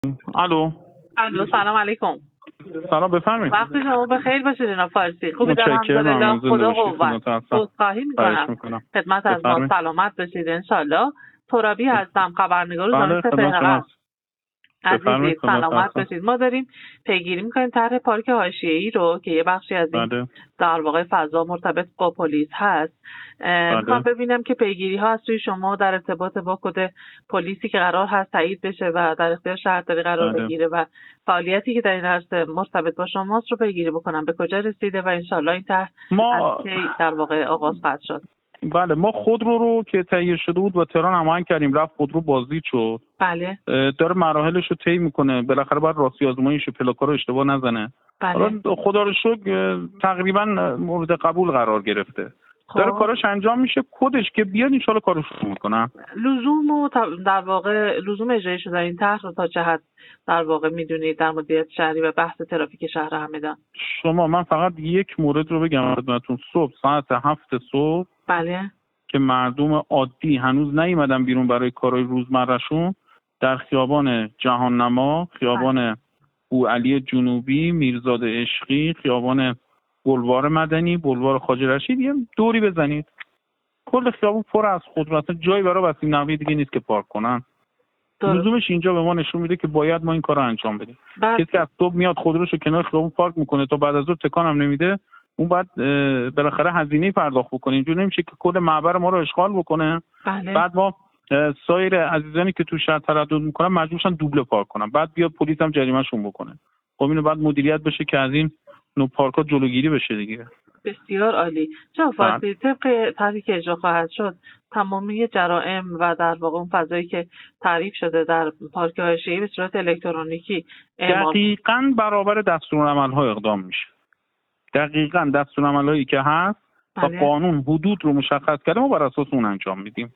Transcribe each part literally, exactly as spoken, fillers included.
الو الو سلام علیکم. سلام بفرمایید. وقتی شما بخیر باشید. اینا فارسی خوبی دارم. متشکرم. الحمدلله خدا قوت. خواهش عذرخواهی میکنم. میکنم. خدمت از ما سلامت باشید انشالله. ترابی هستم، خبرنگار بله زمین عزیزی سلامت باشید. باشید. ما داریم پیگیری میکنیم طرح پارک حاشیه‌ای رو که یه بخشی از این بله. در واقع فضا مرتبط با پلیس هست. میخوام ببینم که پیگیری ها از سوی شما در ارتباط با کد پلیسی که قرار هست تایید بشه و در اختیار شهرداری قرار بله. بگیره و فعالیتی که در این عرصه مرتبط با شماست رو پیگیری بکنم به کجا رسیده و انشالله این طرح ما از کی در واقع آغاز خواهد شد. بله ما خودرو رو که تهیه شده بود با تهران هماهنگ کردیم، رفت خودرو بازدید شد. بله. داره مراحلش رو طی میکنه، بالاخره باید راستی آزماییش و پلاکا رو اشتباه نزنه. بله. حالا خدا رو شکر تقریبا مورد قبول قرار گرفته. خب. داره کارش انجام میشه، کدش که بیاد ان کارش رو میکنن. لزوم و در واقع لزوم اجرای شده این طرح رو تا چه حد در واقع میدونید در مدیریت شهری و بحث ترافیک شهر همدان؟ شما من فقط یک مورد رو بگم خدمتتون. صبح ساعت هفت صبح بله که مردم عادی هنوز نیومدن بیرون برای کارهای روزمرهشون، در خیابان جهان نما، خیابان بوعلی جنوبی، میرزاد عشقی، خیابان بلوار مدنی، بلوار خواجه رشید یه دوری بزنید. کل خیابون پر از خودرو، اصلا جایی برای وسیله نقلیه دیگه نیست که پارک کنن. لزومش اینجا به ما نشون میده که باید ما این کارو انجام بدیم. کسی که از صبح میاد خودروشو کنار خیابون پارک میکنه تا بعد از ظهر تکان هم نمیده، اون بعد بالاخره هزینه پرداخت بکنه. اینجوری نمیشه که کل معبر ما رو اشغال بکنه. بله. بعد ما سایر عزیزانی که تو شهر تردد میکنن مجبورشن دوبله پارک کنن، بعد بیاد پلیس هم جریمه‌شون بکنه. خب اینو بعد مدیریت بشه که از این نوع پارک‌ها جلوگیری بشه دیگه. بسیار عالی. جناب فارسی، طبق طرحی که اجرا خواهد شد تمامی جرائم و در واقع اون فضایی که تعریف شده در پارک حاشیه‌ای به صورت الکترونیکی دقیقاً برابر دستورالعمل‌ها اقدام میشه. دقیقاً دستورالعمل‌هایی که هست و بله. قانون حدود رو مشخص کرده ما بر اساس اون انجام میدیم.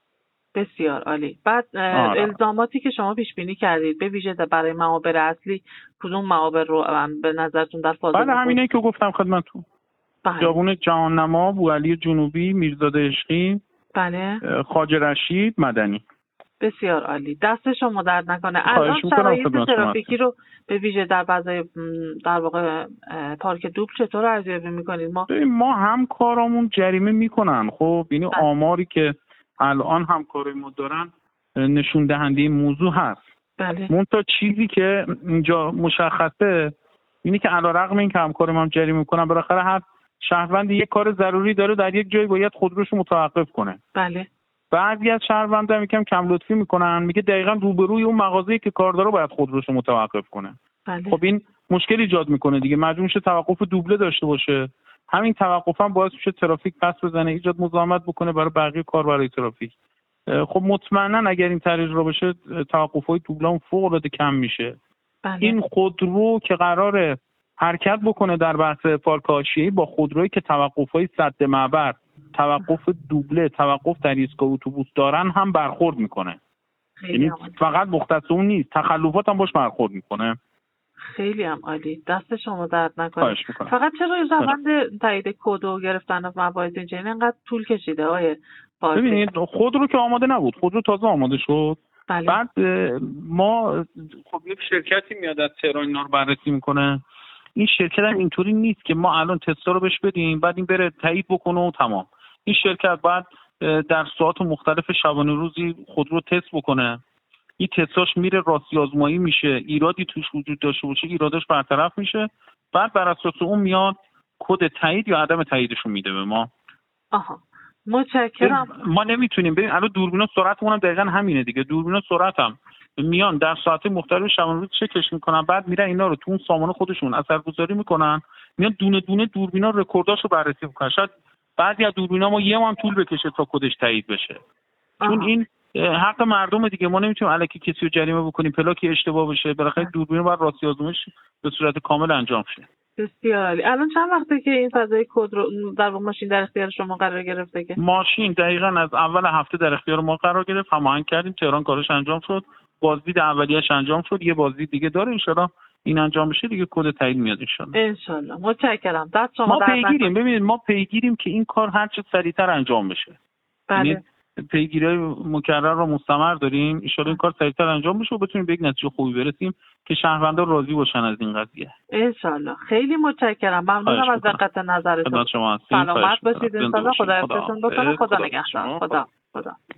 بسیار عالی. بعد آره. الزاماتی که شما پیش بینی کردید به ویژه برای معابر اصلی کدوم معابر رو به نظرتون در فاز بله همینه که گفتم خدمتتون. خیابون جهان نما، بوعلی جنوبی، میرزاد عشقی، بله، خواجه رشید، مدنی. بسیار عالی. دست شما درد نکنه. الان شرایط ترافیکی رو به ویژه در بعضی در واقع پارک دوبل چطور ارزیابی می‌کنید؟ ما ما هم کارامون جریمه میکنن. خب یعنی آماری که الان همکارای ما دارن نشون دهنده این موضوع هست. بله. منتها چیزی که اینجا مشخصه اینی که علیرغم این که همکار ما هم جریمه میکنن، بالاخره هر شهروند یک کار ضروری داره، در یک جایی باید خودروشو متوقف کنه. بله. بعضی از شهروندان میگم کم لطفی میکنن، میگه دقیقاً روبروی اون مغازه‌ای که کار داره باید خودروشو متوقف کنه. بله. خب این مشکل ایجاد میکنه دیگه، مجبور میشه توقف دوبله داشته باشه. همین توقف هم باعث میشه ترافیک پس بزنه، ایجاد مزاحمت بکنه برای بقیه کاربرای ترافیک. خب مطمئنا اگر این طریق رو بشه توقف‌های دوبله فوق العاده کم میشه. بله. این خودرو که قراره حرکت بکنه در بحث پارک حاشیه‌ای با خودرویی که توقف‌های سد معبر، توقف دوبله، توقف در ایستگاه اتوبوس دارن هم برخورد میکنه. یعنی فقط مختص اون نیست، تخلفات هم باش برخورد میکنه. خیلی هم عالی. دست شما درد نکنه. فقط چرا روند تایید کد و گرفتن مواعظ اینجا اینقدر طول کشیده آقای فارسی؟ ببینید خودرو که آماده نبود، خودرو تازه آماده شد. بله. بعد ما خب یک شرکتی میاد از تهران اینا رو بررسی میکنه. این شرکت هم اینطوری نیست که ما الان تستا رو بهش بدیم بعد این بره تایید بکنه و تمام. این شرکت بعد در ساعات مختلف شبانه روزی خودرو تست بکنه. این تستاش میره راستی آزمایی میشه، ایرادی توش وجود داشته باشه ایرادش برطرف میشه، بعد بر اساس اون میاد کد تایید یا عدم تاییدشو میده به ما. آها متشکرم. ما نمیتونیم ببین الان دوربینا سرعتمون هم دقیقاً همینه دیگه. دوربینا سرعت هم میان در ساعت مختلف شبانه روز چکش میکنن، بعد میرن اینا رو تو اون سامانه خودشون اثرگذاری میکنن، میان دونه دونه دوربینا رکورداشو بررسی میکنن. شاید بعضی از دوربینا ما یه ماه طول بکشه تا کدش تایید بشه. آها. چون این حق مردم دیگه، ما نمیتونیم الکی کسی رو جریمه بکنیم پلاکی اشتباه بشه. بالاخره دوربین باید راستی آزمایش به صورت کامل انجام شه. بسیار عالی. الان چند وقته که این فضای کد رو در ماشین در اختیار شما قرار گرفته؟ که ماشین دقیقاً از اول هفته در اختیار ما قرار گرفت، هماهنگ کردیم، تهران کارش انجام شد، بازدید اولیه‌اش انجام شد، یه بازدید دیگه داره، ان شاءالله این انجام بشه دیگه کد تایید میاد ان شاءالله. ان شاءالله. متشکرم. دست شما ما پیگیریم. ببینید ما پیگیریم که این کار هر چه سریعتر انجام بشه. بله. پیگیری مکرر و مستمر داریم. ان شاءالله این کار سریعتر انجام بشه و بتونیم به یک نتیجه خوبی برسیم که شهروندا راضی باشن از این قضیه. ان شاءالله. خیلی متشکرم. ممنونم از دقت نظرتون. خدا شما سلامت باشید. ان شاءالله. خدا حفظتون بکنه. خدا نگهدار. خدا خدا